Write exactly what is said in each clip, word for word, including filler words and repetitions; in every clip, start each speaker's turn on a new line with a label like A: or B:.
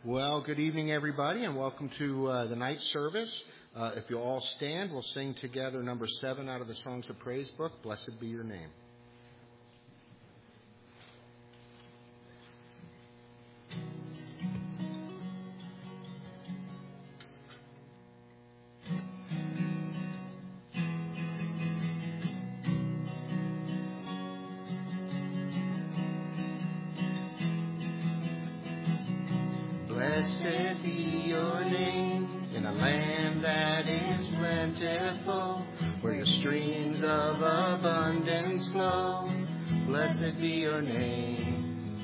A: Well, good evening, everybody, and welcome to uh, the night service. Uh, if you'll all stand, we'll sing together number seven out of the Songs of Praise book, Blessed Be Your Name.
B: Blessed be your name in a land that is plentiful, where your streams of abundance flow. Blessed be your name.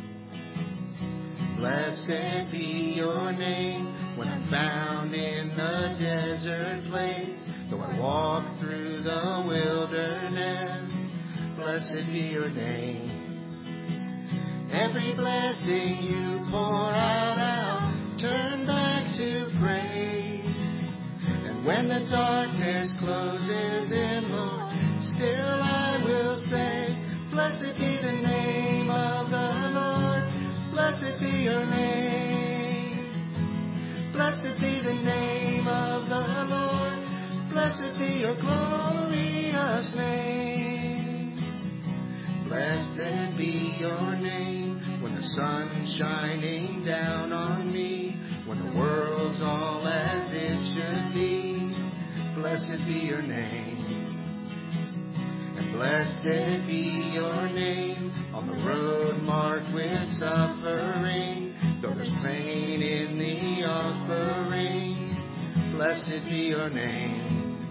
B: Blessed be your name when I'm found in the desert place, though I walk through the wilderness. Blessed be your name. Every blessing you pour out, I'll turn back to praise. And when the darkness closes in, Lord, still I will say, blessed be the name of the Lord. Blessed be your name. Blessed be the name of the Lord. Blessed be your glorious name. Blessed be your name when the sun's shining down on me, when the world's all as it should be. Blessed be your name. And blessed be your name on the road marked with suffering, though there's pain in the offering. Blessed be your name.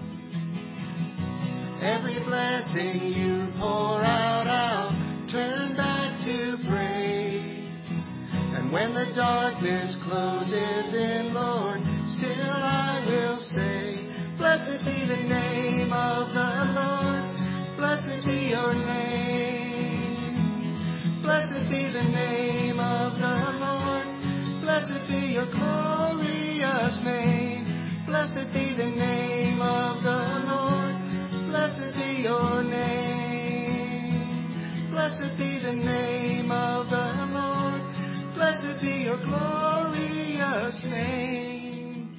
B: Every blessing you pour out, I'll turn back to praise. And when the darkness closes in, Lord, still I will say, blessed be the name of the Lord. Blessed be your name. Blessed be the name of the Lord. Blessed be your glorious name. Blessed be the name of the Lord. Blessed be your name. Blessed be the name of the Lord. Blessed be your glorious name.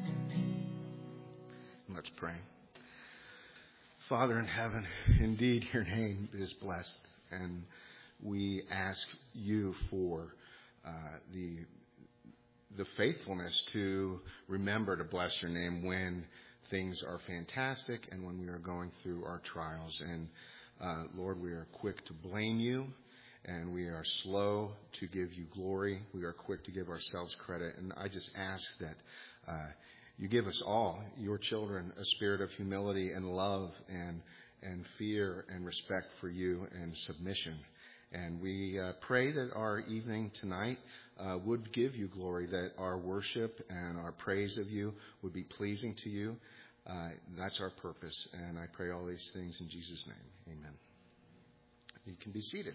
A: Let's pray. Father in heaven, indeed your name is blessed, and we ask you for uh, the the faithfulness to remember to bless your name when things are fantastic and when we are going through our trials. And uh, Lord, we are quick to blame you, and we are slow to give you glory. We are quick to give ourselves credit. And I just ask that uh, you give us all, your children, a spirit of humility and love and and fear and respect for you and submission. And we uh, pray that our evening tonight uh, would give you glory, that our worship and our praise of you would be pleasing to you. Uh, that's our purpose. And I pray all these things in Jesus' name. Amen. You can be seated.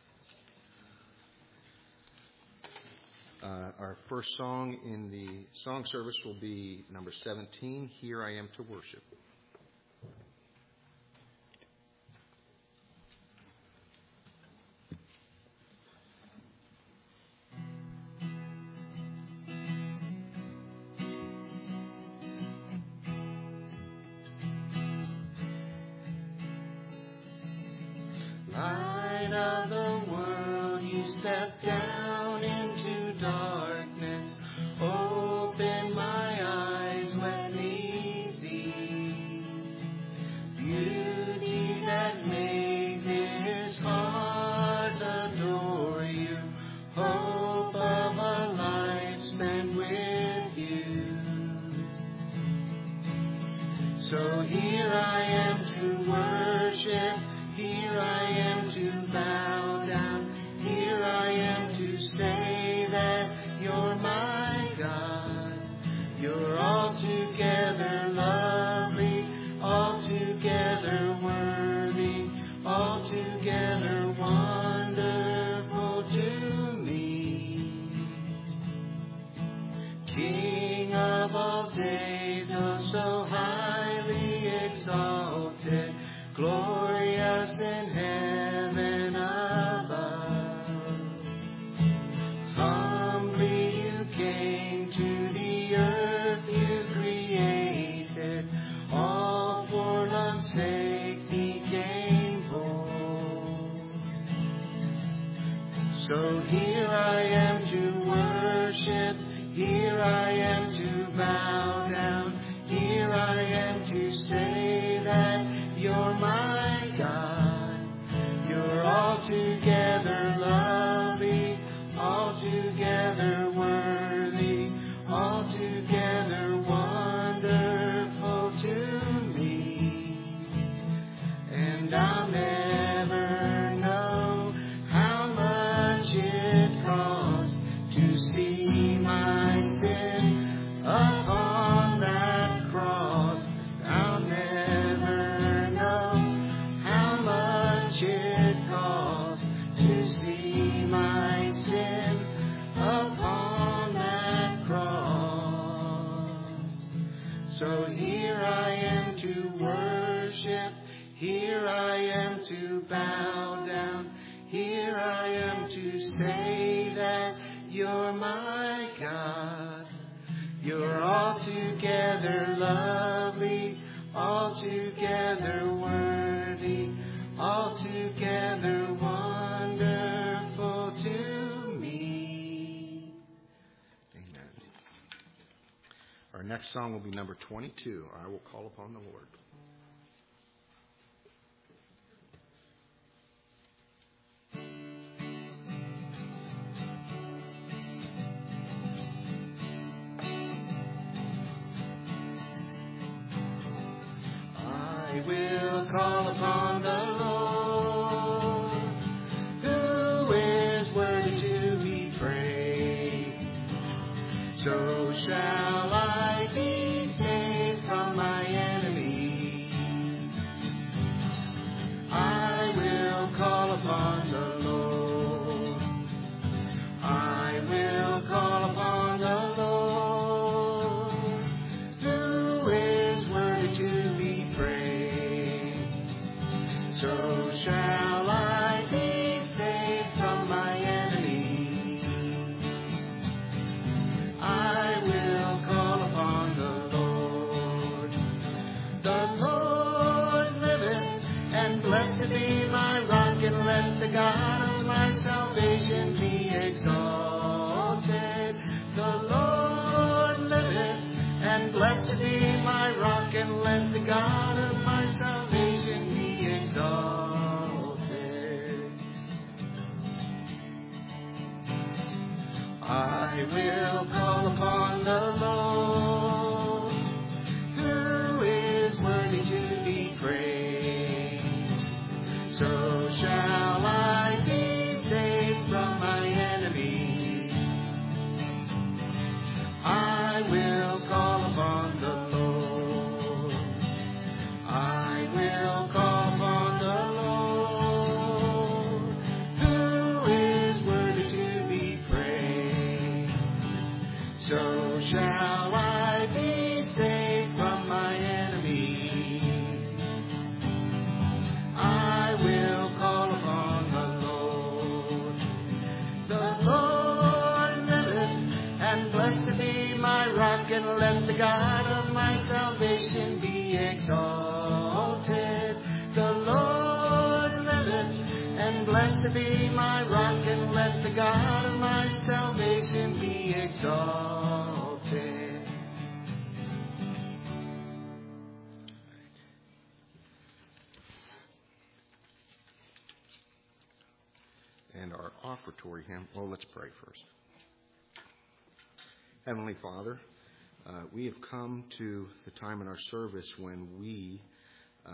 A: Uh, our first song in the song service will be number seventeen, Here I Am to Worship.
B: Light of the world, you step down into darkness. Open my eyes, let me see beauty that made this heart adore you. Hope of a life spent with you. So here I am to worship. Here I am to bow down. Here I am to say that you're my God. You're altogether lovely, altogether worthy, altogether wonderful to me. King of all days, oh so highly exalted, glorious in heaven above. Humbly you came. gainful. So here I am to worship, here I am to bow down, here I am to say that you're my God. You're altogether lovely, altogether worthy, altogether wonderful to me. And I'll never know how much it costs to see my sin upon that cross. I'll never know how much it costs to see my sin upon that cross. So here I am to worship, here I am to bow down, here I am to say that you're my God. You're altogether lovely, altogether worthy, altogether wonderful to me.
A: Amen. Our next song will be number twenty-two, I Will Call Upon the Lord.
B: I will call upon the Lord, who is worthy to be praised. So shall I be saved from my enemies. I will call upon the Lord. I will call upon the Lord, who is worthy to be praised. So shall I be saved from my enemies. I will call upon the Lord. The Lord liveth, and blessed be my rock, and let the God of my salvation be exalted. The Lord liveth, and blessed be my rock, and let the God of my salvation be exalted. I will call upon the Lord, who is worthy to be praised. So shall I be saved from my enemies. I will call upon the Lord. I will call upon the Lord, who is worthy to be praised. So shall I be saved from my enemies. I will call upon the Lord. The Lord liveth, and blessed be my rock, and let the God of my salvation be exalted. The Lord liveth, and blessed be my rock, and let the God of my salvation be exalted.
A: And our offertory hymn. Well, let's pray first. Heavenly Father, uh, we have come to the time in our service when we uh,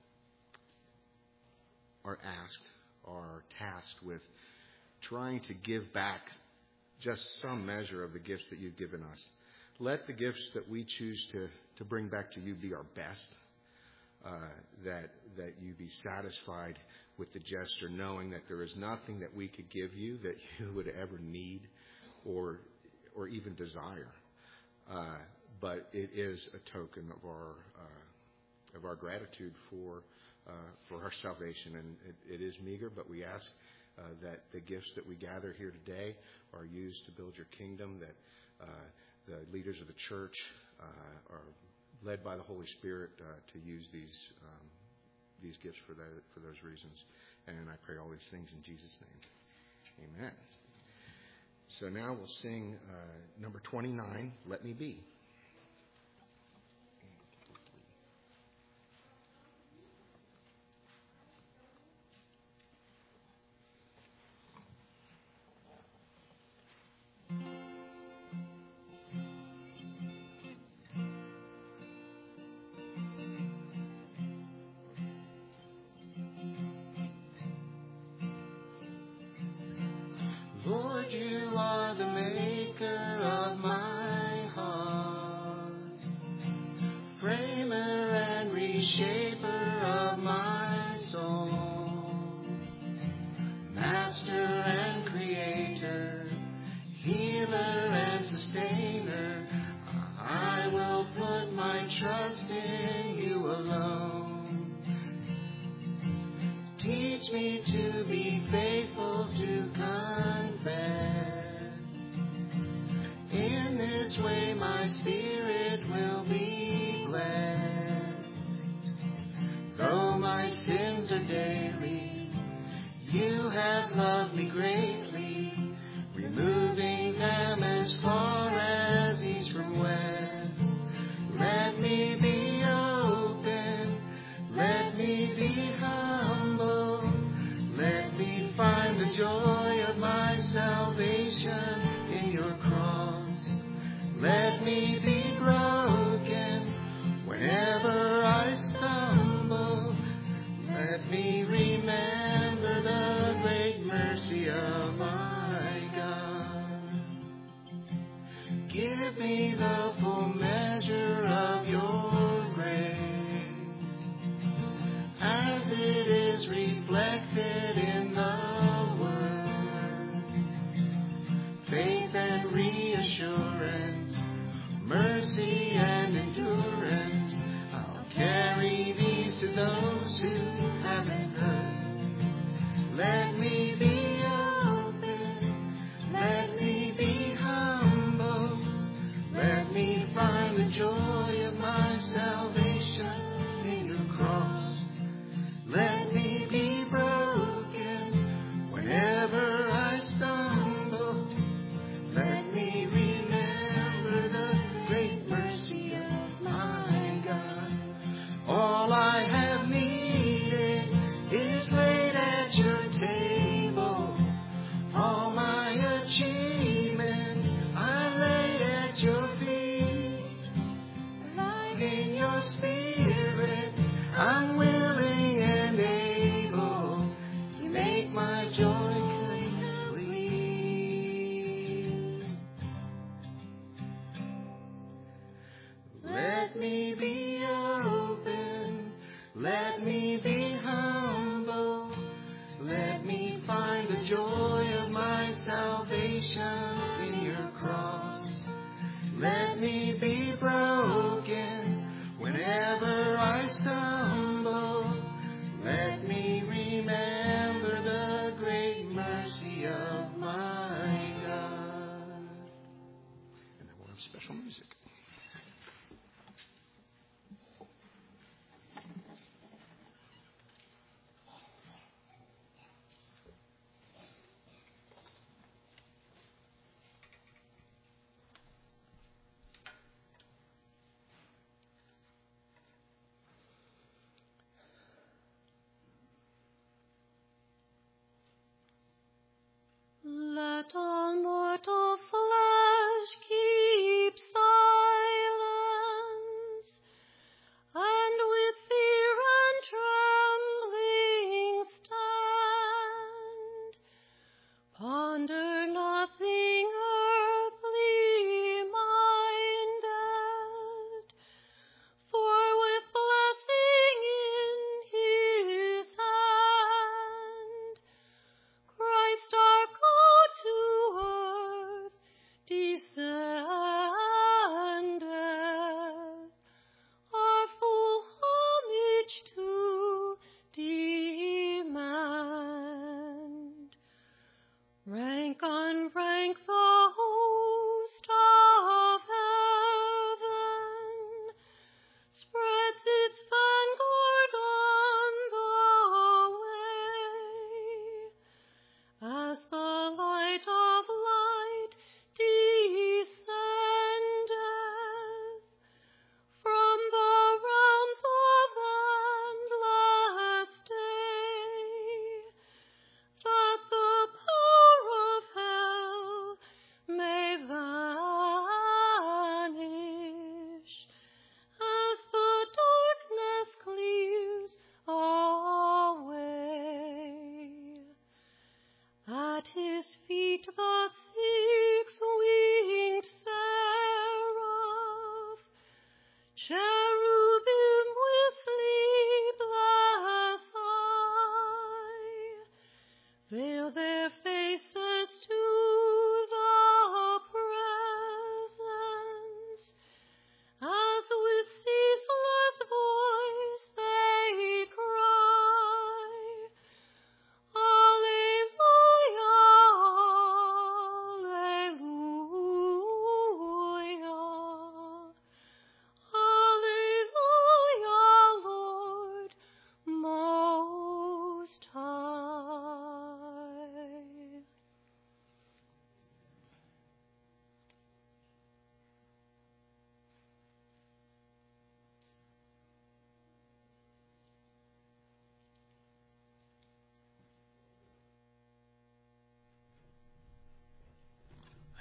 A: are asked, are tasked with trying to give back just some measure of the gifts that you've given us. Let the gifts that we choose to, to bring back to you be our best, uh, that, that you be satisfied with the gesture, knowing that there is nothing that we could give you that you would ever need or or even desire. Uh, but it is a token of our uh, of our gratitude for uh, for our salvation, and it, it is meager. But we ask uh, that the gifts that we gather here today are used to build your kingdom. That uh, the leaders of the church uh, are led by the Holy Spirit uh, to use these um, these gifts for that, for those reasons. And I pray all these things in Jesus' name. Amen. So now we'll sing uh, number twenty-nine, Let Me Be.
B: Lord, you are the maker of my heart, framer and reshaper of my soul, master and creator, healer and sustainer. I will put my trust in you alone. Teach me to be faithful to confess. In this way my spirit will be blessed. Though my sins are daily, you have loved me greatly, removing them as far as east from west. Let me be open, let me be humble, let me find the joy of my salvation in your cross. Let me be broken whenever I stumble. Let me remember the great mercy of my God. Give me the full measure of your grace, as it is reflected in the Word. Faith and reassurance, mercy and endurance, I'll carry these to those who haven't heard. Let me be open, let me be humble, let me find the joy of my salvation in your cross. Let me be broken whenever I stumble. Let me remember the great mercy of my God. All I have needed is laid at your table. All my achievements I lay at your feet. In your spirit I'm willing and able to make my joy complete. Let me be open, let me be humble, let me find the joy of my salvation in your cross. Let me be broken whenever I stumble. Let me remember the great mercy of my God.
A: And then we'll have special music.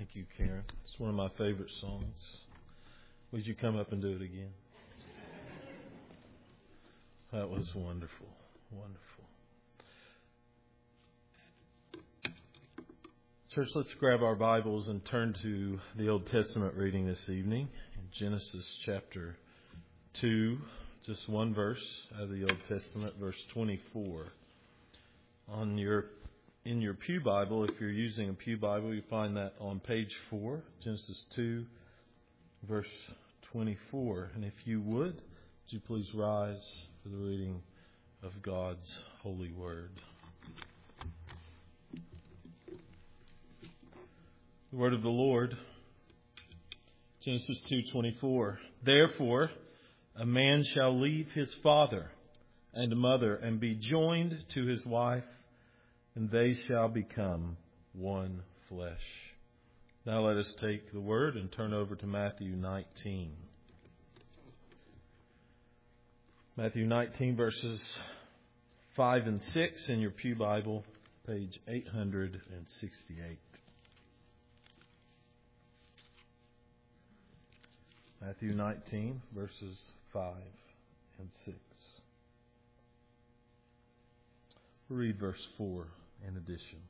C: Thank you, Karen. It's one of my favorite songs. Would you come up and do it again? That was wonderful. Wonderful. Church, let's grab our Bibles and turn to the Old Testament reading this evening in Genesis chapter two, just one verse out of the Old Testament, verse twenty-four. On your in your Pew Bible, if you're using a Pew Bible, you find that on page four, Genesis two, verse twenty-four. And if you would, would you please rise for the reading of God's holy word. The word of the Lord, Genesis two twenty-four. Therefore, a man shall leave his father and mother and be joined to his wife, and they shall become one flesh. Now let us take the word and turn over to Matthew nineteen. Matthew nineteen, verses five and six in your Pew Bible, page eight hundred sixty-eight. Matthew nineteen, verses five and six. We'll read verse four in addition.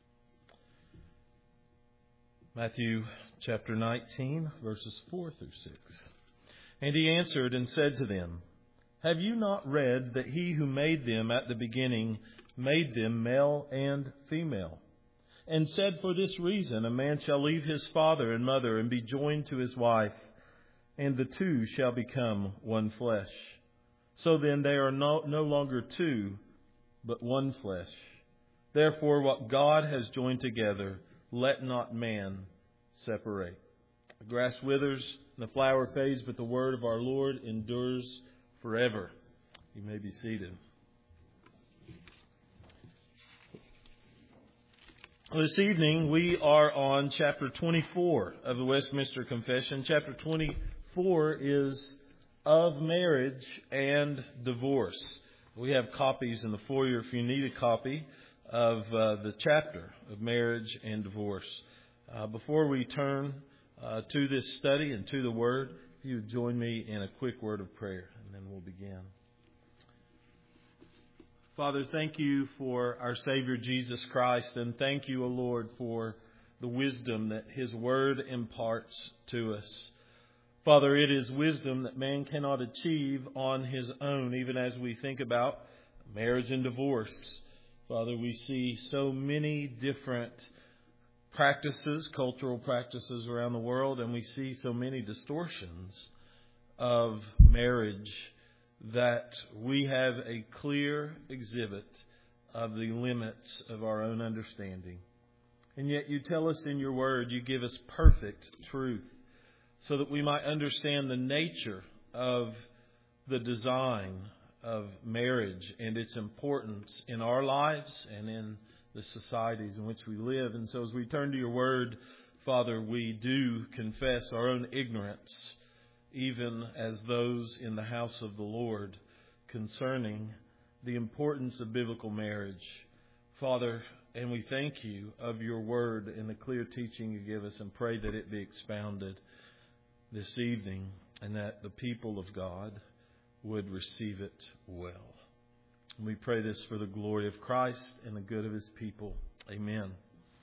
C: Matthew chapter nineteen, verses four through six. And he answered and said to them, Have you not read that he who made them at the beginning made them male and female? And said, For this reason a man shall leave his father and mother and be joined to his wife, and the two shall become one flesh. So then they are no, no longer two, but one flesh. Therefore what God has joined together, let not man separate. The grass withers and the flower fades, but the word of our Lord endures forever. You may be seated. This evening we are on chapter twenty-four of the Westminster Confession. Chapter twenty-four is of marriage and divorce. We have copies in the foyer if you need a copy of uh, the chapter of marriage and divorce. Uh, before we turn uh, to this study and to the Word, if you would join me in a quick word of prayer, and then we'll begin. Father, thank you for our Savior Jesus Christ, and thank you, O Lord, for the wisdom that His Word imparts to us. Father, it is wisdom that man cannot achieve on his own, even as we think about marriage and divorce. Father, we see so many different practices, cultural practices around the world, and we see so many distortions of marriage that we have a clear exhibit of the limits of our own understanding. And yet you tell us in your word, you give us perfect truth so that we might understand the nature of the design of marriage and its importance in our lives and in the societies in which we live. And so as we turn to your word, Father, we do confess our own ignorance, even as those in the house of the Lord, concerning the importance of biblical marriage. Father, and we thank you of your word and the clear teaching you give us, and pray that it be expounded this evening and that the people of God would receive it well. And we pray this for the glory of Christ and the good of His people. Amen.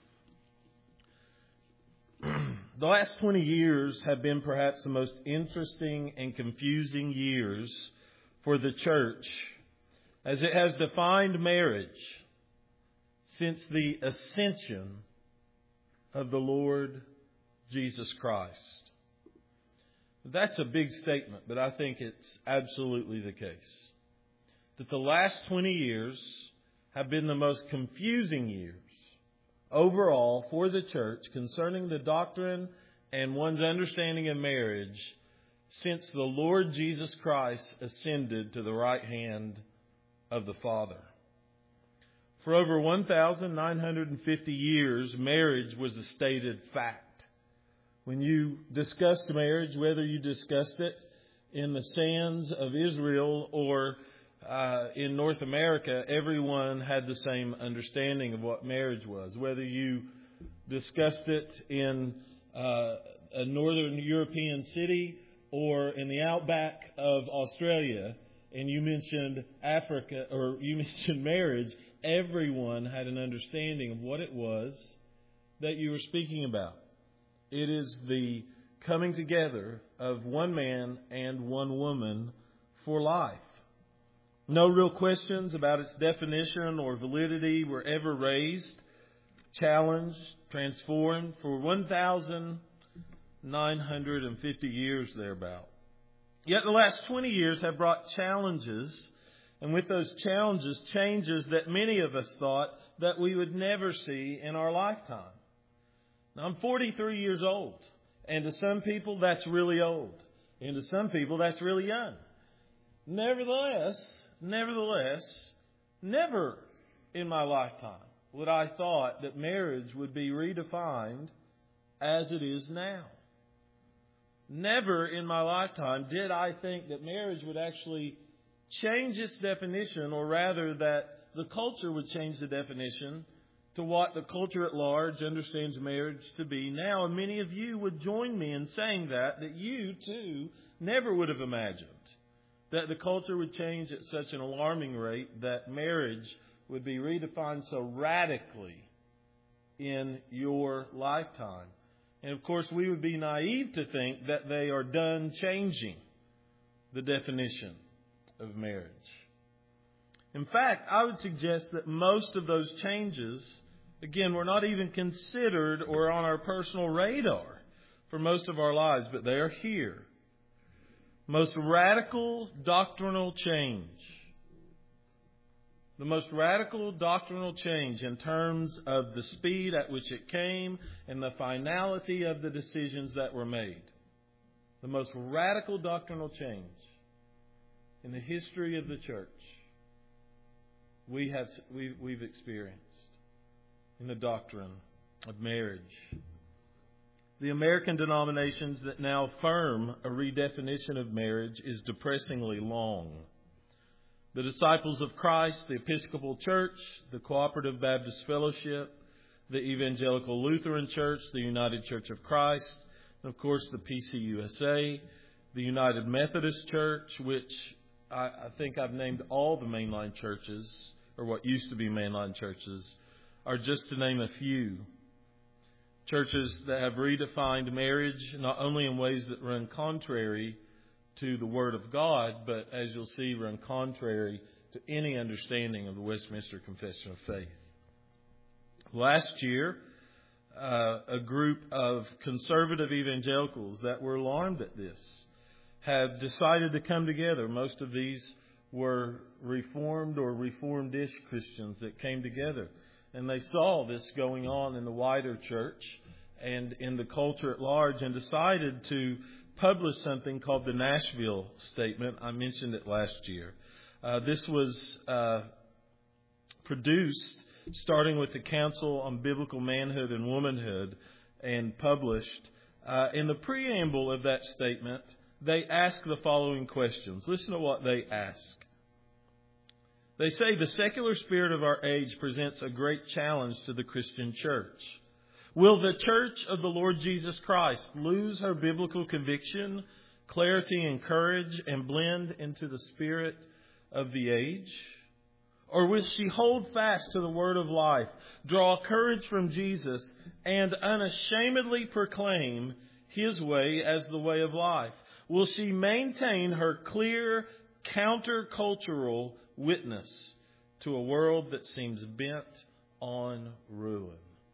C: The last twenty years have been perhaps the most interesting and confusing years for the church, as it has defined marriage since the ascension of the Lord Jesus Christ. That's a big statement, but I think it's absolutely the case. That the last twenty years have been the most confusing years overall for the church concerning the doctrine and one's understanding of marriage since the Lord Jesus Christ ascended to the right hand of the Father. For over one thousand nine hundred fifty years, marriage was a stated fact. When you discussed marriage, whether you discussed it in the sands of Israel or uh, in North America, everyone had the same understanding of what marriage was. Whether you discussed it in uh, a northern European city or in the outback of Australia, and you mentioned Africa or you mentioned marriage, everyone had an understanding of what it was that you were speaking about. It is the coming together of one man and one woman for life. No real questions about its definition or validity were ever raised, challenged, transformed for one thousand nine hundred fifty years thereabout. Yet the last twenty years have brought challenges, and with those challenges, changes that many of us thought that we would never see in our lifetime. Now, I'm forty-three years old, and to some people that's really old, and to some people that's really young. Nevertheless, nevertheless, never in my lifetime would I thought that marriage would be redefined as it is now. Never in my lifetime did I think that marriage would actually change its definition, or rather that the culture would change the definition to what the culture at large understands marriage to be now. And many of you would join me in saying that, that you too never would have imagined that the culture would change at such an alarming rate, that marriage would be redefined so radically in your lifetime. And of course, we would be naive to think that they are done changing the definition of marriage. In fact, I would suggest that most of those changes, again, were not even considered or on our personal radar for most of our lives, but they are here. Most radical doctrinal change. The most radical doctrinal change in terms of the speed at which it came and the finality of the decisions that were made. The most radical doctrinal change in the history of the church we have we, we've experienced in the doctrine of marriage. The American denominations that now affirm a redefinition of marriage is depressingly long. The Disciples of Christ, the Episcopal Church, the Cooperative Baptist Fellowship, the Evangelical Lutheran Church, the United Church of Christ, and of course the P C U S A, the United Methodist Church, which I, I think I've named all the mainline churches, or what used to be mainline churches, are just to name a few. Churches that have redefined marriage not only in ways that run contrary to the Word of God, but as you'll see, run contrary to any understanding of the Westminster Confession of Faith. Last year, uh, a group of conservative evangelicals that were alarmed at this have decided to come together. Most of these were Reformed or Reformed-ish Christians that came together. And they saw this going on in the wider church and in the culture at large and decided to publish something called the Nashville Statement. I mentioned it last year. Uh, this was uh, produced starting with the Council on Biblical Manhood and Womanhood and published. Uh, in the preamble of that statement, they ask the following questions. Listen to what they ask. They say the secular spirit of our age presents a great challenge to the Christian church. Will the church of the Lord Jesus Christ lose her biblical conviction, clarity, and courage and blend into the spirit of the age? Or will she hold fast to the word of life, draw courage from Jesus, and unashamedly proclaim His way as the way of life? Will she maintain her clear countercultural witness to a world that seems bent on ruin?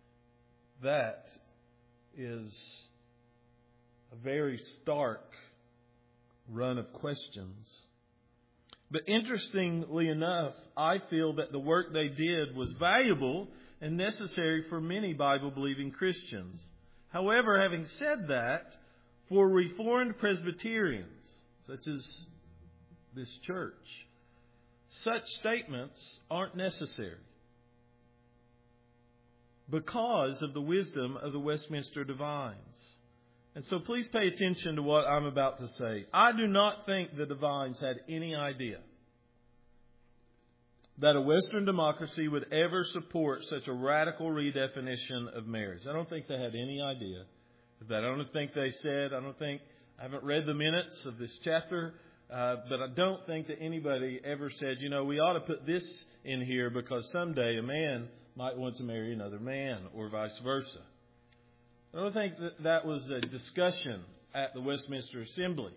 C: That is a very stark run of questions. But interestingly enough, I feel that the work they did was valuable and necessary for many Bible-believing Christians. However, having said that, for Reformed Presbyterians, such as this church, such statements aren't necessary because of the wisdom of the Westminster Divines. And so please pay attention to what I'm about to say. I do not think the Divines had any idea that a Western democracy would ever support such a radical redefinition of marriage. I don't think they had any idea of that. I don't think they said, I don't think, I haven't read the minutes of this chapter, uh, but I don't think that anybody ever said, you know, we ought to put this in here because someday a man might want to marry another man or vice versa. I don't think that that was a discussion at the Westminster Assembly.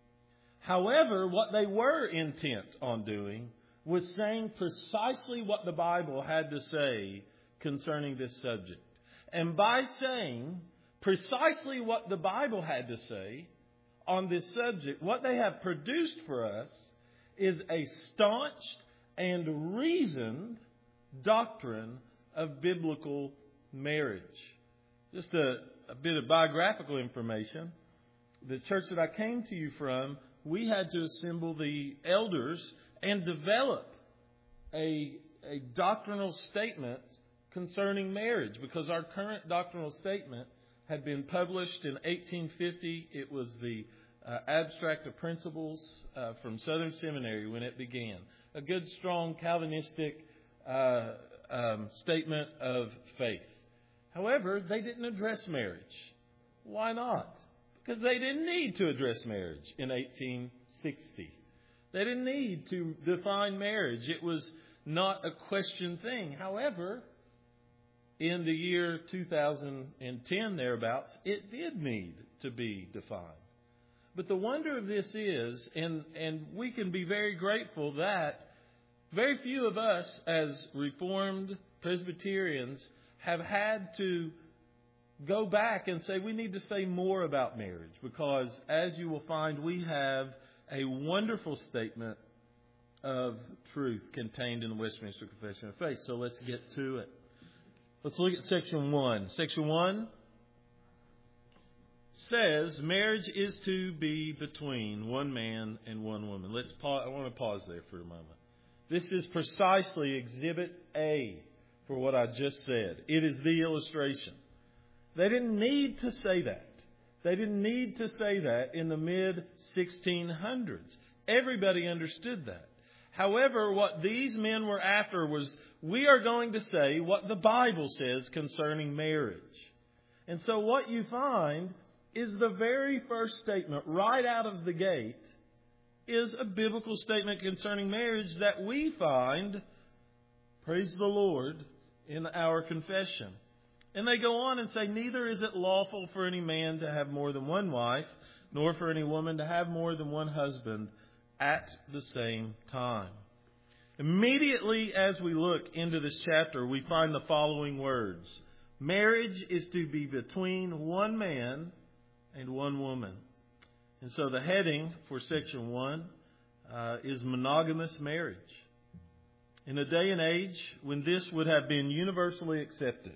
C: However, what they were intent on doing was saying precisely what the Bible had to say concerning this subject. And by saying precisely what the Bible had to say on this subject, what they have produced for us is a staunch and reasoned doctrine of biblical marriage. Just a, a bit of biographical information. The church that I came to you from, we had to assemble the elders and develop a, a doctrinal statement concerning marriage, because our current doctrinal statement had been published in eighteen fifty. It was the uh, Abstract of Principles uh, from Southern Seminary when it began. A good, strong, Calvinistic uh, um, statement of faith. However, they didn't address marriage. Why not? Because they didn't need to address marriage in eighteen sixty. They didn't need to define marriage. It was not a question thing. However, in the year two thousand ten, thereabouts, it did need to be defined. But the wonder of this is, and, and we can be very grateful that very few of us as Reformed Presbyterians have had to go back and say we need to say more about marriage, because as you will find, we have a wonderful statement of truth contained in the Westminster Confession of Faith. So let's get to it. Let's look at section one. Section one says marriage is to be between one man and one woman. Let's pause. I want to pause there for a moment. This is precisely Exhibit A for what I just said. It is the illustration. They didn't need to say that. They didn't need to say that in the mid sixteen hundreds. Everybody understood that. However, what these men were after was, we are going to say what the Bible says concerning marriage. And so what you find is the very first statement right out of the gate is a biblical statement concerning marriage that we find, praise the Lord, in our confession. And they go on and say, neither is it lawful for any man to have more than one wife, nor for any woman to have more than one husband at the same time. Immediately as we look into this chapter, we find the following words. Marriage is to be between one man and one woman. And so the heading for section one uh, is monogamous marriage. In a day and age when this would have been universally accepted,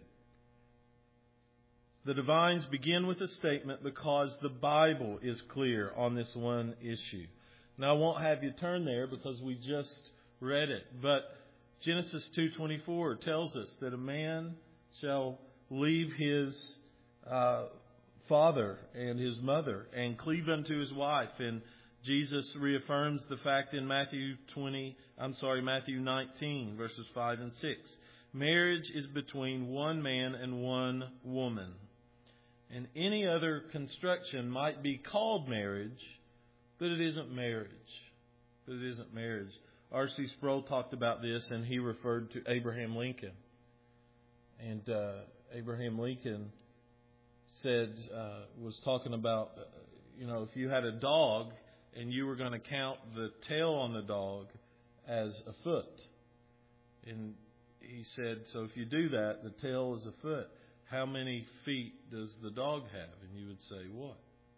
C: the divines begin with a statement because the Bible is clear on this one issue. Now, I won't have you turn there because we just read it. But Genesis two twenty-four tells us that a man shall leave his uh, father and his mother and cleave unto his wife. And Jesus reaffirms the fact in Matthew twenty, I'm sorry, Matthew nineteen, verses five and six. Marriage is between one man and one woman. And any other construction might be called marriage, but it isn't marriage. But it isn't marriage. R C Sproul talked about this, and he referred to Abraham Lincoln. And uh, Abraham Lincoln said, uh, was talking about, uh, you know, if you had a dog and you were going to count the tail on the dog as a foot. And he said, so if you do that, the tail is a foot. How many feet does the dog have? And you would say, what?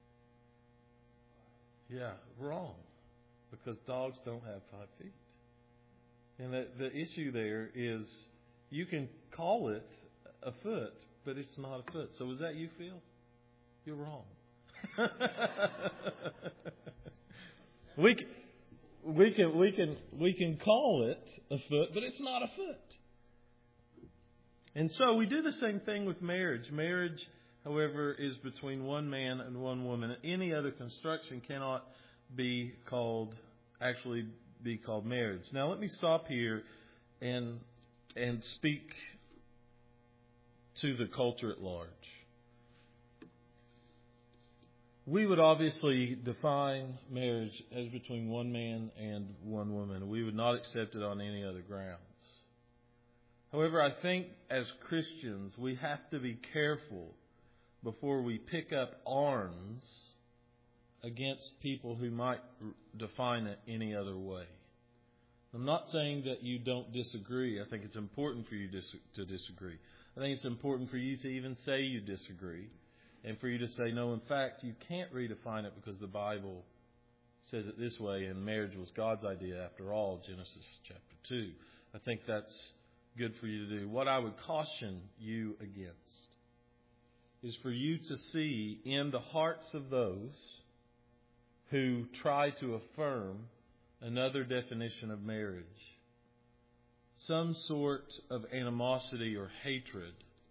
C: Yeah, wrong. Because dogs don't have five feet. And the, the issue there is you can call it a foot, but it's not a foot. So is that you, Phil? You're wrong. we can, we can we can we can call it a foot, but it's not a foot. And so we do the same thing with marriage. Marriage, however, is between one man and one woman. Any other construction cannot be called, actually be called marriage. Now let me stop here and and speak to the culture at large. We would obviously define marriage as between one man and one woman. We would not accept it on any other grounds. However, I think as Christians, we have to be careful before we pick up arms against people who might define it any other way. I'm not saying that you don't disagree. I think it's important for you to disagree. I think it's important for you to even say you disagree. And for you to say, no, in fact, you can't redefine it because the Bible says it this way, and marriage was God's idea after all, Genesis chapter two. I think that's good for you to do. What I would caution you against is for you to see in the hearts of those who try to affirm another definition of marriage some sort of animosity or hatred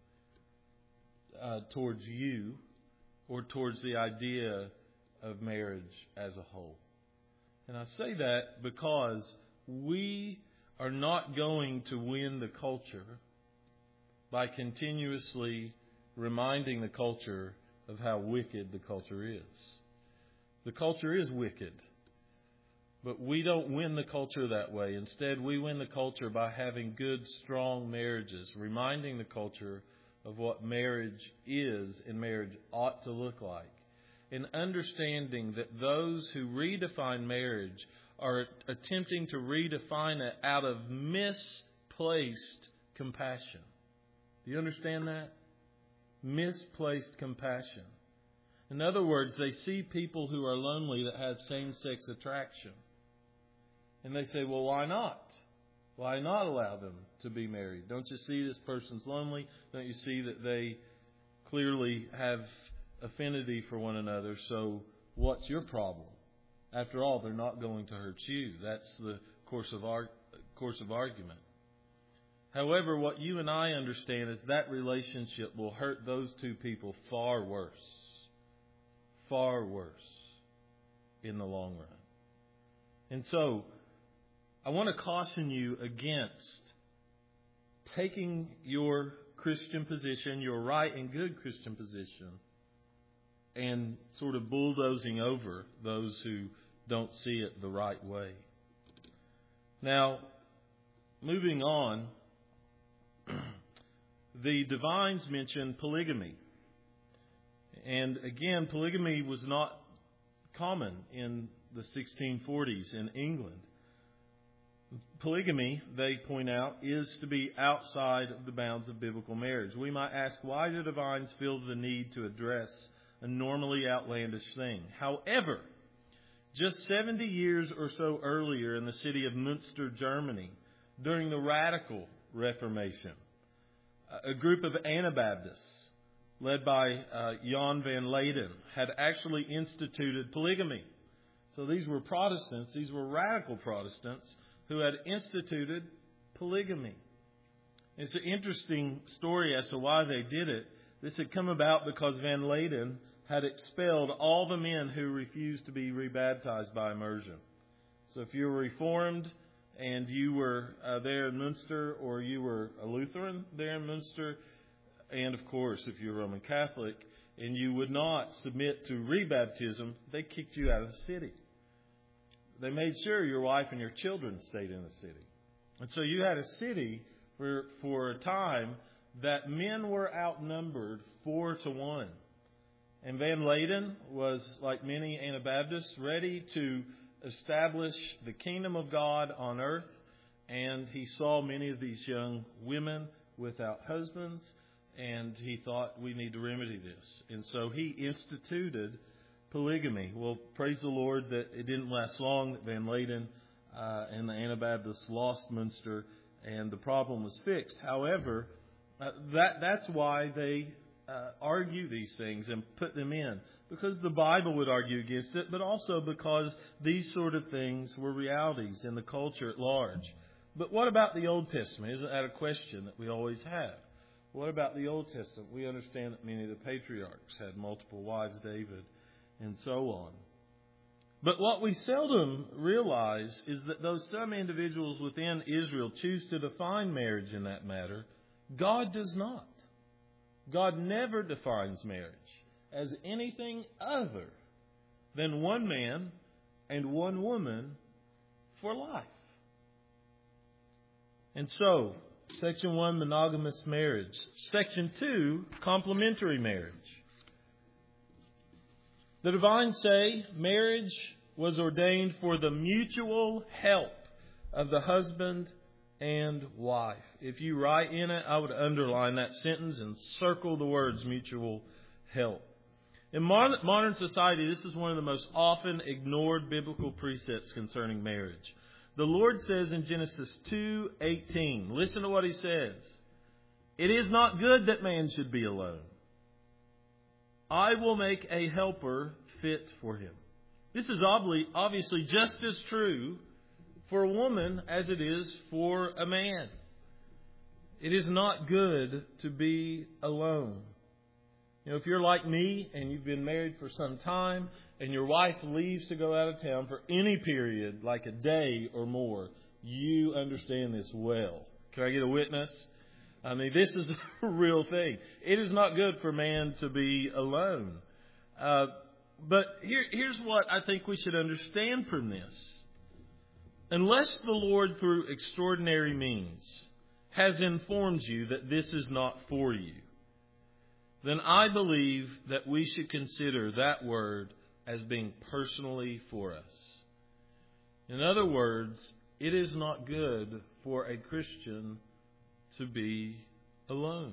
C: uh, towards you or towards the idea of marriage as a whole. And I say that because we are not going to win the culture by continuously reminding the culture of how wicked the culture is. The culture is wicked, but we don't win the culture that way. Instead, we win the culture by having good, strong marriages, reminding the culture of what marriage is and marriage ought to look like, and understanding that those who redefine marriage are attempting to redefine it out of misplaced compassion. Do you understand that? Misplaced compassion. In other words, they see people who are lonely that have same-sex attraction. And they say, well, why not? Why not allow them to be married? Don't you see this person's lonely? Don't you see that they clearly have affinity for one another? So what's your problem? After all, they're not going to hurt you. That's the course of our course of argument. However, what you and I understand is that relationship will hurt those two people far worse. Far worse in the long run. And so, I want to caution you against taking your Christian position, your right and good Christian position, and sort of bulldozing over those who don't see it the right way. Now, moving on, the divines mention polygamy. And again, polygamy was not common in the sixteen forties in England. Polygamy, they point out, is to be outside of the bounds of biblical marriage. We might ask, why do divines feel the need to address a normally outlandish thing? However, just seventy years or so earlier in the city of Münster, Germany, during the Radical Reformation, a group of Anabaptists led by uh, Jan van Leyden had actually instituted polygamy. So these were Protestants, these were radical Protestants who had instituted polygamy. It's an interesting story as to why they did it. This had come about because Van Leyden had expelled all the men who refused to be rebaptized by immersion. So if you were Reformed and you were uh, there in Münster, or you were a Lutheran there in Münster, and of course if you're Roman Catholic, and you would not submit to rebaptism, they kicked you out of the city. They made sure your wife and your children stayed in the city. And so you had a city for, for a time that men were outnumbered four to one. And Van Leyden was, like many Anabaptists, ready to establish the kingdom of God on earth. And he saw many of these young women without husbands, and he thought, we need to remedy this. And so he instituted polygamy. Well, praise the Lord that it didn't last long, that Van Leyden uh, and the Anabaptists lost Münster, and the problem was fixed. However, uh, that that's why they uh, argue these things and put them in, because the Bible would argue against it, but also because these sort of things were realities in the culture at large. But what about the Old Testament? Isn't that a question that we always have? What about the Old Testament? We understand that many of the patriarchs had multiple wives, David, and so on. But what we seldom realize is that though some individuals within Israel choose to define marriage in that matter, God does not. God never defines marriage as anything other than one man and one woman for life. And so, Section one, monogamous marriage. Section two, complementary marriage. The Divines say marriage was ordained for the mutual help of the husband and wife. If you write in it, I would underline that sentence and circle the words mutual help. In modern society, this is one of the most often ignored biblical precepts concerning marriage. The Lord says in Genesis two eighteen, listen to what He says. It is not good that man should be alone. I will make a helper fit for him. This is obviously just as true for a woman as it is for a man. It is not good to be alone. You know, if you're like me and you've been married for some time and your wife leaves to go out of town for any period, like a day or more, you understand this well. Can I get a witness? I mean, this is a real thing. It is not good for man to be alone. Uh, but here, here's what I think we should understand from this. Unless the Lord, through extraordinary means, has informed you that this is not for you, then I believe that we should consider that word as being personally for us. In other words, it is not good for a Christian to be alone.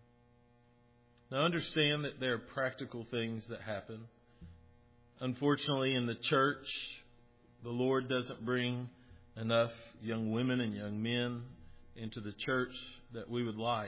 C: Now understand that there are practical things that happen. Unfortunately, in the church, the Lord doesn't bring enough young women and young men into the church that we would like.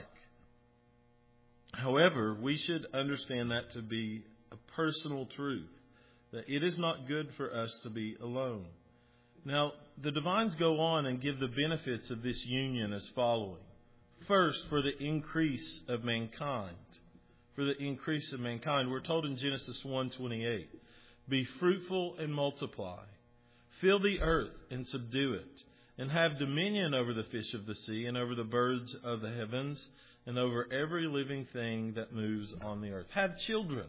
C: However, we should understand that to be a personal truth, that it is not good for us to be alone. Now, the Divines go on and give the benefits of this union as following. First, for the increase of mankind. For the increase of mankind. We're told in Genesis one twenty-eight, be fruitful and multiply. Fill the earth and subdue it, and have dominion over the fish of the sea and over the birds of the heavens and over every living thing that moves on the earth. Have children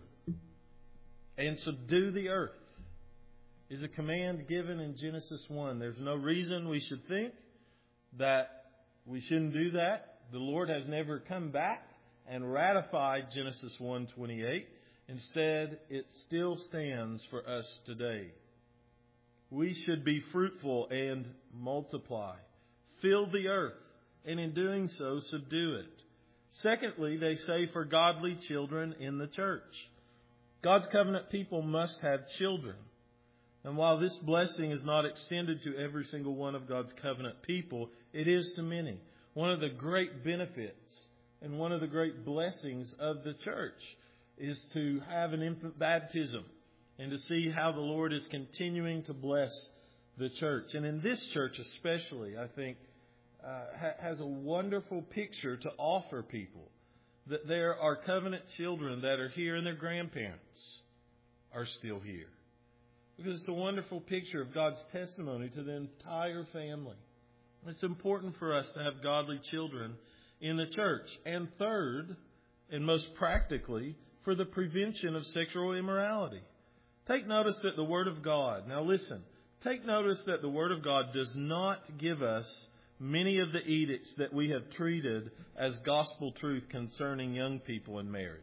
C: and subdue the earth is a command given in Genesis one. There's no reason we should think that we shouldn't do that. The Lord has never come back and ratified Genesis one twenty-eight. Instead, it still stands for us today. We should be fruitful and multiply. Fill the earth, and in doing so, subdue it. Secondly, they say for godly children in the church. God's covenant people must have children. And while this blessing is not extended to every single one of God's covenant people, it is to many. One of the great benefits and one of the great blessings of the church is to have an infant baptism and to see how the Lord is continuing to bless the church. And in this church especially, I think, uh, ha- has a wonderful picture to offer people. That there are covenant children that are here and their grandparents are still here. Because it's a wonderful picture of God's testimony to the entire family. It's important for us to have godly children in the church. And third, and most practically, for the prevention of sexual immorality. Take notice that the Word of God, now listen, take notice that the Word of God does not give us many of the edicts that we have treated as gospel truth concerning young people in marriage.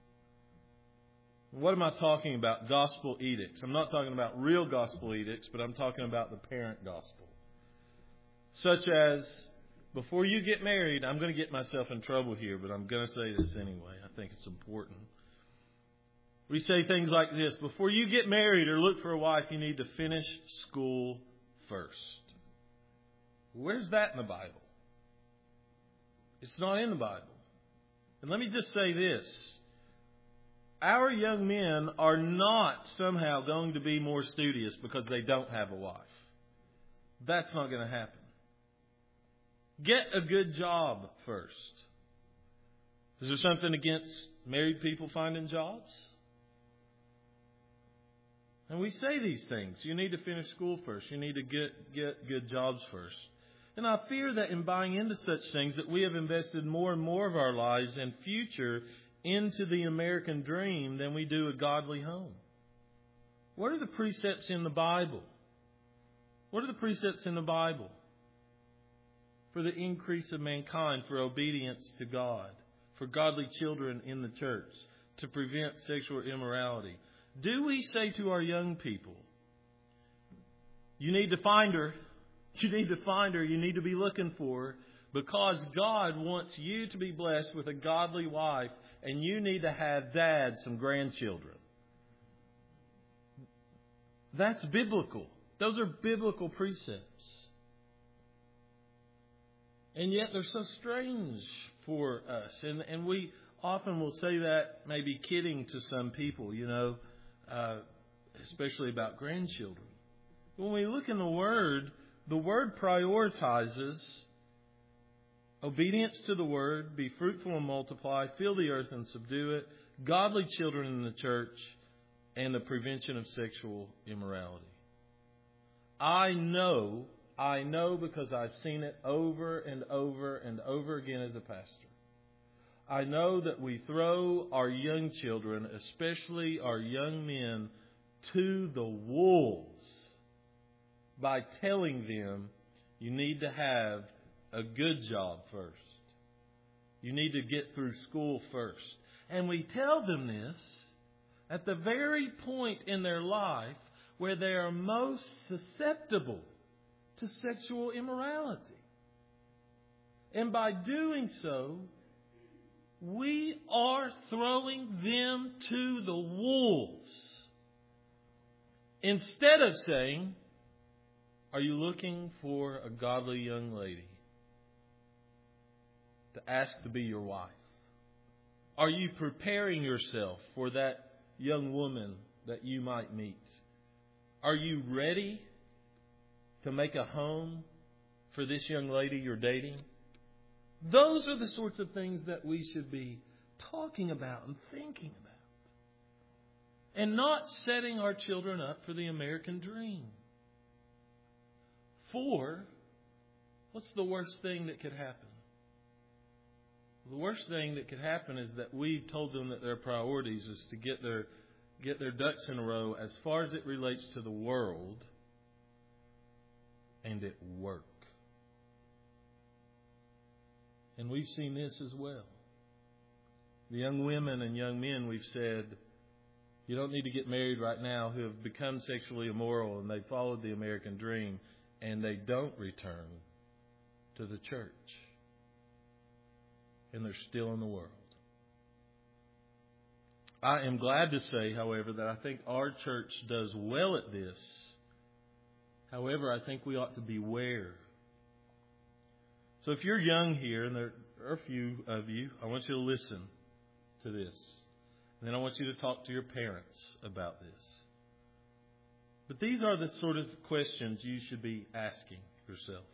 C: What am I talking about? Gospel edicts. I'm not talking about real gospel edicts, but I'm talking about the parent gospel. Such as, before you get married, I'm going to get myself in trouble here, but I'm going to say this anyway. I think it's important. We say things like this: before you get married or look for a wife, you need to finish school first. Where's that in the Bible? It's not in the Bible. And let me just say this. Our young men are not somehow going to be more studious because they don't have a wife. That's not going to happen. Get a good job first. Is there something against married people finding jobs? And we say these things. You need to finish school first. You need to get, get good jobs first. And I fear that in buying into such things that we have invested more and more of our lives and future into the American dream than we do a godly home. What are the precepts in the Bible? What are the precepts in the Bible for the increase of mankind, for obedience to God, for godly children in the church, to prevent sexual immorality? Do we say to our young people, you need to find her, you need to find her, you need to be looking for her, because God wants you to be blessed with a godly wife, and you need to have, Dad, some grandchildren? That's biblical. Those are biblical precepts. And yet they're so strange for us. And, and we often will say that, maybe kidding to some people, you know, uh, especially about grandchildren. When we look in the Word, the Word prioritizes obedience to the Word, be fruitful and multiply, fill the earth and subdue it, godly children in the church, and the prevention of sexual immorality. I know, I know because I've seen it over and over and over again as a pastor. I know that we throw our young children, especially our young men, to the wolves by telling them you need to have a good job first. You need to get through school first. And we tell them this at the very point in their life where they are most susceptible to sexual immorality. And by doing so, we are throwing them to the wolves. Instead of saying, are you looking for a godly young lady to ask to be your wife? Are you preparing yourself for that young woman that you might meet? Are you ready to make a home for this young lady you're dating? Those are the sorts of things that we should be talking about and thinking about. And not setting our children up for the American dream. For, what's the worst thing that could happen? The worst thing that could happen is that we've told them that their priorities is to get their get their ducks in a row as far as it relates to the world and at work. And we've seen this as well. The young women and young men, we've said, you don't need to get married right now, who have become sexually immoral and they followed the American dream and they don't return to the church. And they're still in the world. I am glad to say, however, that I think our church does well at this. However, I think we ought to beware. So if you're young here, and there are a few of you, I want you to listen to this. And then I want you to talk to your parents about this. But these are the sort of questions you should be asking yourself.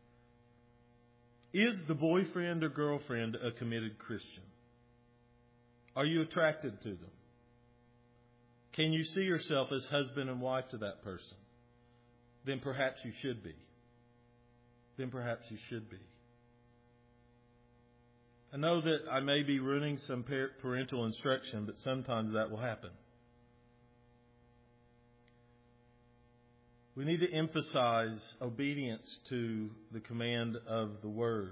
C: Is the boyfriend or girlfriend a committed Christian? Are you attracted to them? Can you see yourself as husband and wife to that person? Then perhaps you should be. Then perhaps you should be. I know that I may be ruining some parental instruction, but sometimes that will happen. We need to emphasize obedience to the command of the Word.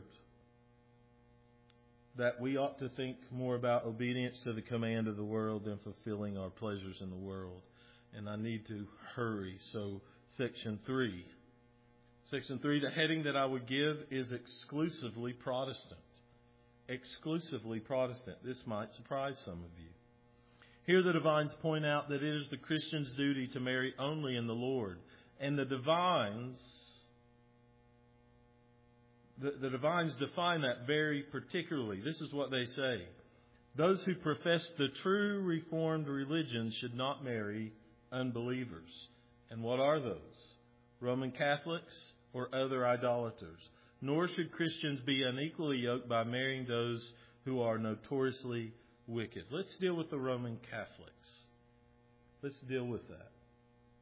C: That we ought to think more about obedience to the command of the world than fulfilling our pleasures in the world. And I need to hurry. So, section three. Section three, the heading that I would give is exclusively Protestant. Exclusively Protestant. This might surprise some of you. Here the divines point out that it is the Christian's duty to marry only in the Lord. And the divines, the, the divines define that very particularly. This is what they say. Those who profess the true Reformed religion should not marry unbelievers. And what are those? Roman Catholics or other idolaters. Nor should Christians be unequally yoked by marrying those who are notoriously wicked. Let's deal with the Roman Catholics. Let's deal with that.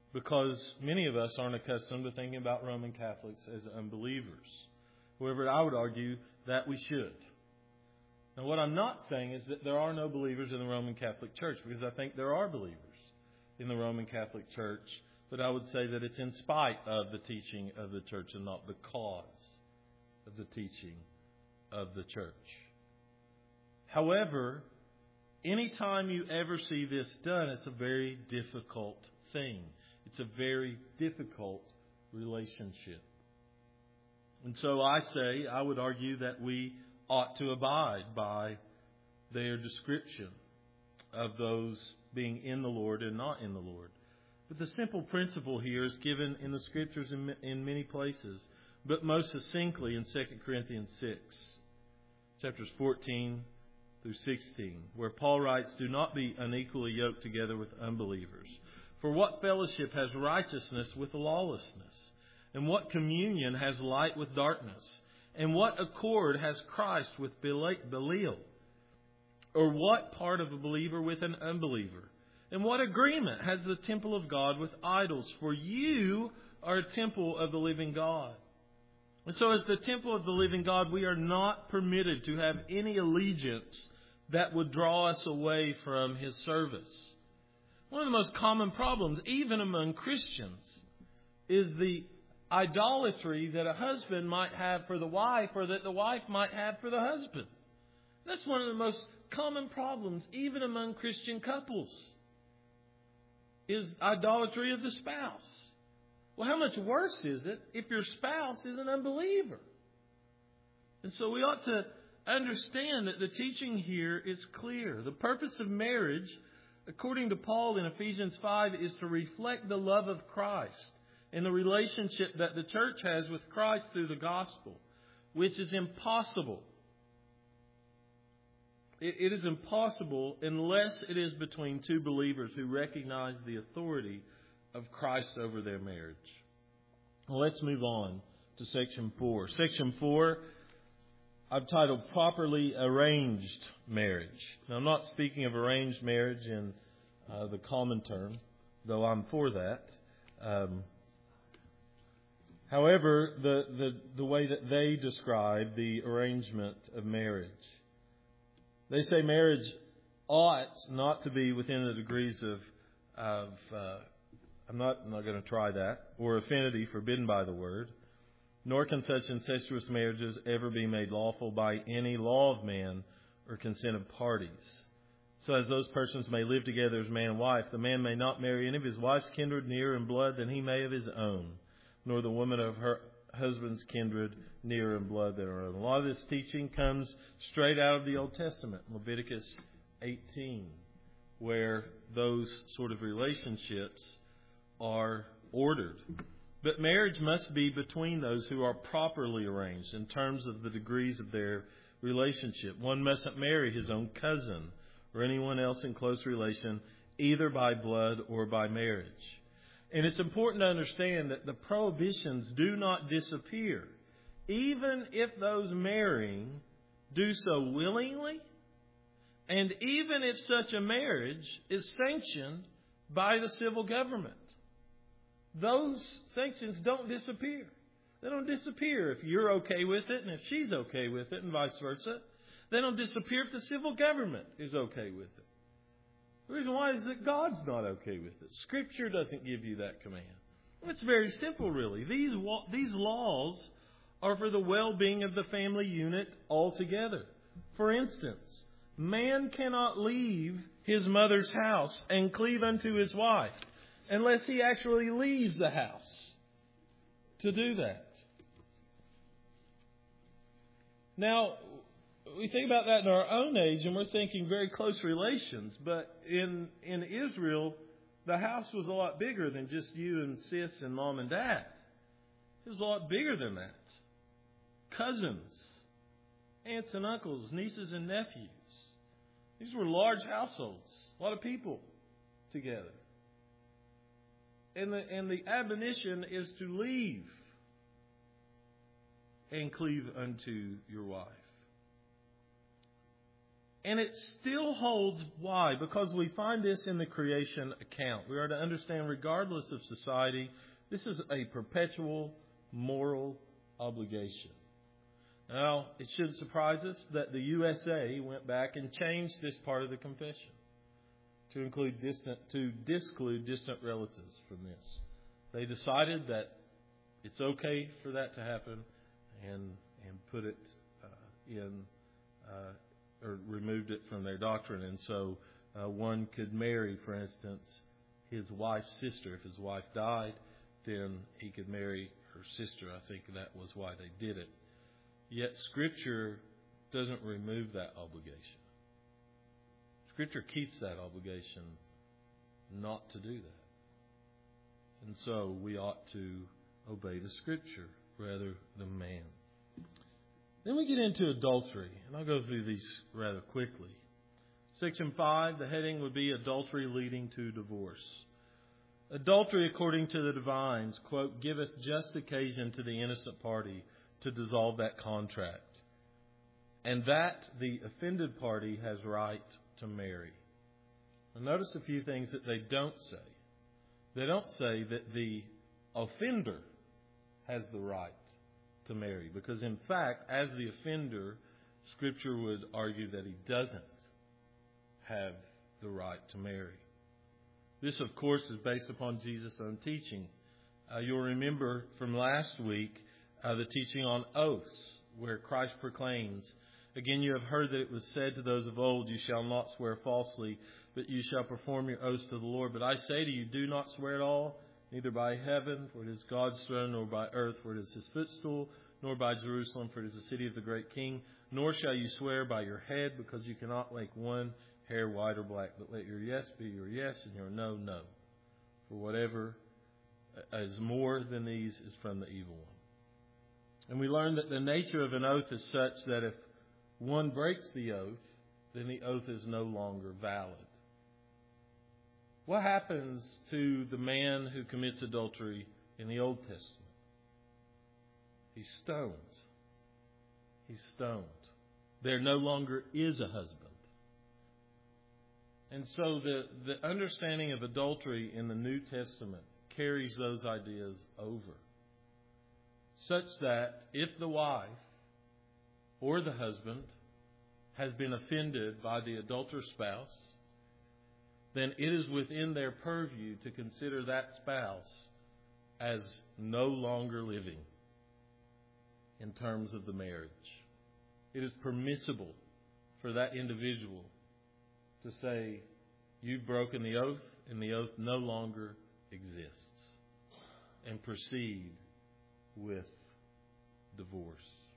C: because many of us aren't accustomed to thinking about Roman Catholics as unbelievers. However, I would argue that we should. Now, what I'm not saying is that there are no believers in the Roman Catholic Church, because I think there are believers in the Roman Catholic Church, but I would say that it's in spite of the teaching of the Church and not because of the teaching of the Church. However, anytime you ever see this done, it's a very difficult thing. It's a very difficult relationship. And so I say, I would argue that we ought to abide by their description of those being in the Lord and not in the Lord. But the simple principle here is given in the Scriptures in, in many places, but most succinctly in Second Corinthians six, chapters fourteen through sixteen, where Paul writes, "Do not be unequally yoked together with unbelievers. For what fellowship has righteousness with lawlessness? And what communion has light with darkness? And what accord has Christ with Belial? Or what part of a believer with an unbeliever? And what agreement has the temple of God with idols? For you are a temple of the living God." And so as the temple of the living God, we are not permitted to have any allegiance that would draw us away from His service. One of the most common problems, even among Christians, is the idolatry that a husband might have for the wife, or that the wife might have for the husband. That's one of the most common problems, even among Christian couples, is idolatry of the spouse. Well, how much worse is it if your spouse is an unbeliever? And so we ought to understand that the teaching here is clear. The purpose of marriage, according to Paul in Ephesians five, is to reflect the love of Christ and the relationship that the church has with Christ through the gospel, which is impossible. It, it is impossible unless it is between two believers who recognize the authority of Christ over their marriage. Well, let's move on to section four. Section four, I've titled Properly Arranged Marriage. Now, I'm not speaking of arranged marriage in uh, the common term, though I'm for that. Um, however, the, the, the way that they describe the arrangement of marriage, they say marriage ought not to be within the degrees of, of uh, I'm not, I'm not going to try that, or affinity forbidden by the word, nor can such incestuous marriages ever be made lawful by any law of man or consent of parties. So as those persons may live together as man and wife, the man may not marry any of his wife's kindred nearer in blood than he may of his own, nor the woman of her husband's kindred nearer in blood than her own. A lot of this teaching comes straight out of the Old Testament, Leviticus eighteen, where those sort of relationships are ordered. But marriage must be between those who are properly arranged in terms of the degrees of their relationship. One mustn't marry his own cousin or anyone else in close relation, either by blood or by marriage. And it's important to understand that the prohibitions do not disappear, even if those marrying do so willingly, and even if such a marriage is sanctioned by the civil government. Those sanctions don't disappear. They don't disappear if you're okay with it and if she's okay with it and vice versa. They don't disappear if the civil government is okay with it. The reason why is that God's not okay with it. Scripture doesn't give you that command. It's very simple, really. These, these laws are for the well-being of the family unit altogether. For instance, man cannot leave his mother's house and cleave unto his wife unless he actually leaves the house to do that. Now, we think about that in our own age, and we're thinking very close relations. But in in Israel, the house was a lot bigger than just you and sis and mom and dad. It was a lot bigger than that. Cousins, aunts and uncles, nieces and nephews. These were large households, a lot of people together. And the, and the admonition is to leave and cleave unto your wife. And it still holds. Why? Because we find this in the creation account. We are to understand, regardless of society, this is a perpetual moral obligation. Now, it shouldn't surprise us that the U S A went back and changed this part of the confession to include distant, to disclude distant relatives from this. They decided that it's okay for that to happen, and and put it uh, in uh, or removed it from their doctrine. And so uh, one could marry, for instance, his wife's sister. If his wife died, then he could marry her sister. I think that was why they did it. Yet Scripture doesn't remove that obligation. Scripture keeps that obligation not to do that. And so we ought to obey the Scripture rather than man. Then we get into adultery, and I'll go through these rather quickly. Section five, the heading would be adultery leading to divorce. Adultery, according to the divines, quote, giveth just occasion to the innocent party to dissolve that contract, and that the offended party has right to marry. Now notice a few things that they don't say. They don't say that the offender has the right to marry, because in fact, as the offender, Scripture would argue that he doesn't have the right to marry. This, of course, is based upon Jesus' own teaching. Uh, you'll remember from last week uh, the teaching on oaths, where Christ proclaims, again, you have heard that it was said to those of old, you shall not swear falsely, but you shall perform your oaths to the Lord. But I say to you, do not swear at all, neither by heaven, for it is God's throne, nor by earth, for it is his footstool, nor by Jerusalem, for it is the city of the great King. Nor shall you swear by your head, because you cannot make one hair white or black. But let your yes be your yes, and your no, no. For whatever is more than these is from the evil one. And we learn that the nature of an oath is such that if one breaks the oath, then the oath is no longer valid. What happens to the man who commits adultery in the Old Testament? He's stoned. He's stoned. There no longer is a husband. And so the, the understanding of adultery in the New Testament carries those ideas over, such that if the wife or the husband has been offended by the adulterous spouse, then it is within their purview to consider that spouse as no longer living in terms of the marriage. It is permissible for that individual to say, you've broken the oath, and the oath no longer exists, and proceed with divorce.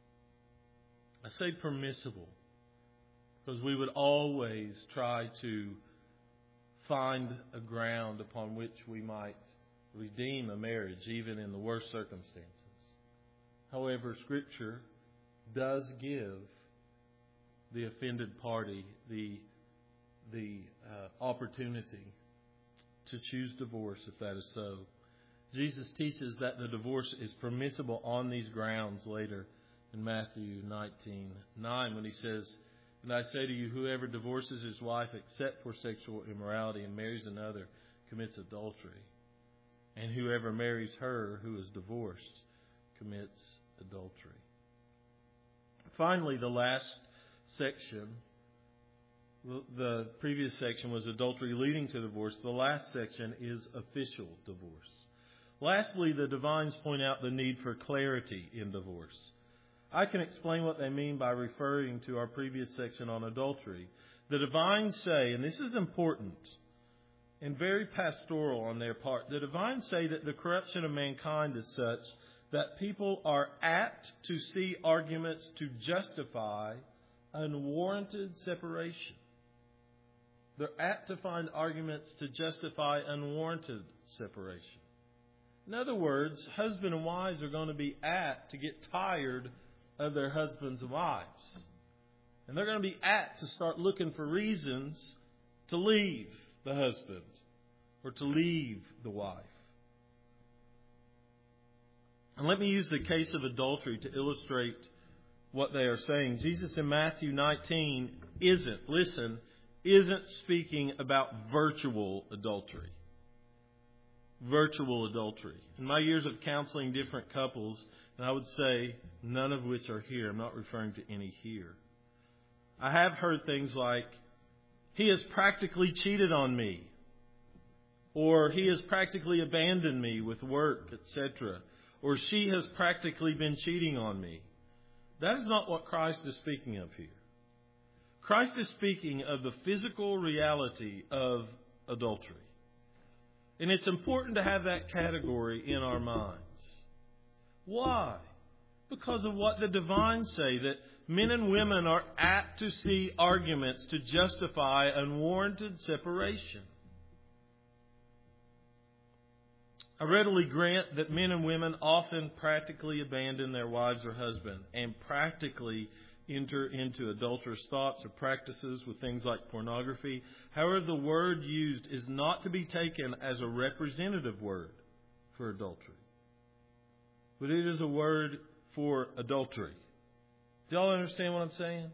C: I say permissible because we would always try to find a ground upon which we might redeem a marriage, even in the worst circumstances. However, Scripture does give the offended party the the uh, opportunity to choose divorce if that is so. Jesus teaches that the divorce is permissible on these grounds later in Matthew nineteen nine, when he says, and I say to you, whoever divorces his wife except for sexual immorality and marries another commits adultery. And whoever marries her who is divorced commits adultery. Finally, the last section, the previous section was adultery leading to divorce. The last section is official divorce. Lastly, the divines point out the need for clarity in divorce. I can explain what they mean by referring to our previous section on adultery. The divines say, and this is important and very pastoral on their part, the divines say that the corruption of mankind is such that people are apt to see arguments to justify unwarranted separation. They're apt to find arguments to justify unwarranted separation. In other words, husband and wives are going to be apt to get tired of their husbands and wives. And they're going to be apt to start looking for reasons to leave the husband or to leave the wife. And let me use the case of adultery to illustrate what they are saying. Jesus in Matthew nineteen isn't, listen, isn't speaking about virtual adultery. Virtual adultery. In my years of counseling different couples, and I would say none of which are here, I'm not referring to any here, I have heard things like, he has practically cheated on me, or he has practically abandoned me with work, et cetera, or she has practically been cheating on me. That is not what Christ is speaking of here. Christ is speaking of the physical reality of adultery. And it's important to have that category in our minds. Why? Because of what the divines say, that men and women are apt to see arguments to justify unwarranted separation. I readily grant that men and women often practically abandon their wives or husband and practically enter into adulterous thoughts or practices with things like pornography. However, the word used is not to be taken as a representative word for adultery, but it is a word for adultery. Do y'all understand what I'm saying?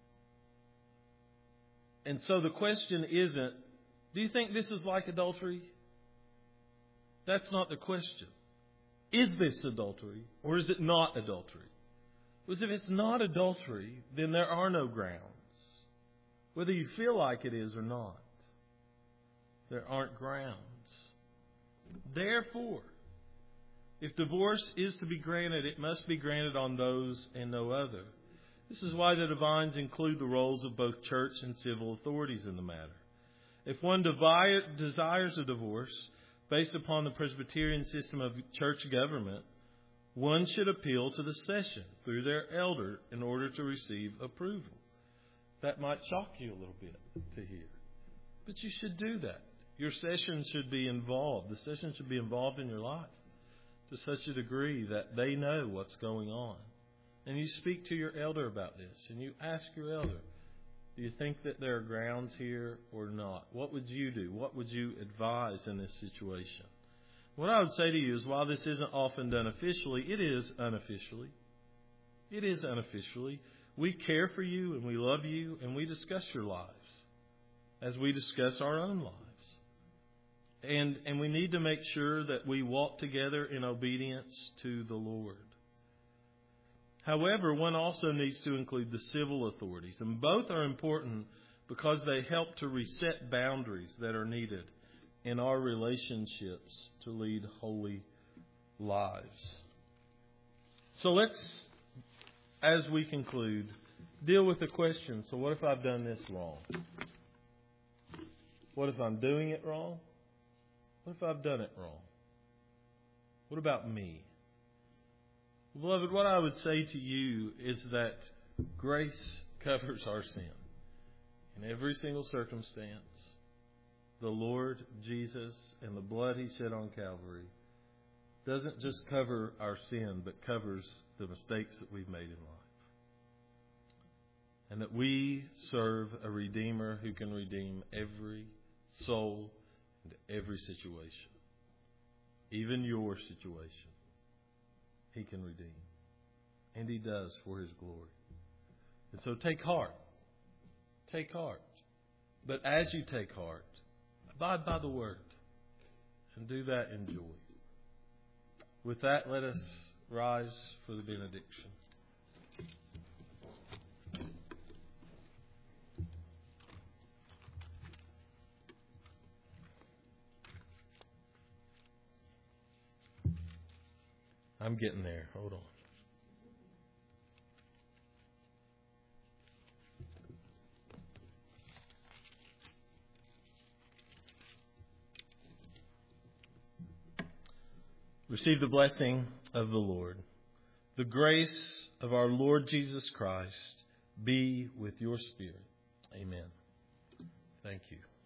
C: And so the question isn't, do you think this is like adultery? That's not the question. Is this adultery or is it not adultery? Because if it's not adultery, then there are no grounds. Whether you feel like it is or not, there aren't grounds. Therefore, if divorce is to be granted, it must be granted on those and no other. This is why the divines include the roles of both church and civil authorities in the matter. If one devi- desires a divorce based upon the Presbyterian system of church government, one should appeal to the session through their elder in order to receive approval. That might shock you a little bit to hear, but you should do that. Your session should be involved. The session should be involved in your life to such a degree that they know what's going on. And you speak to your elder about this, and you ask your elder, do you think that there are grounds here or not? What would you do? What would you advise in this situation? What I would say to you is, while this isn't often done officially, it is unofficially. It is unofficially. We care for you and we love you and we discuss your lives as we discuss our own lives. And, and we need to make sure that we walk together in obedience to the Lord. However, one also needs to include the civil authorities. And both are important because they help to reset boundaries that are needed in our relationships to lead holy lives. So let's, as we conclude, deal with the question, so what if I've done this wrong? What if I'm doing it wrong? What if I've done it wrong? What about me? Beloved, what I would say to you is that grace covers our sin in every single circumstance. The Lord Jesus and the blood He shed on Calvary doesn't just cover our sin, but covers the mistakes that we've made in life. And that we serve a Redeemer who can redeem every soul and every situation. Even your situation. He can redeem. And He does for His glory. And so take heart. Take heart. But as you take heart, abide by the Word. And do that in joy. With that, let us rise for the benediction. I'm getting there. Hold on. Receive the blessing of the Lord. The grace of our Lord Jesus Christ be with your spirit. Amen. Thank you.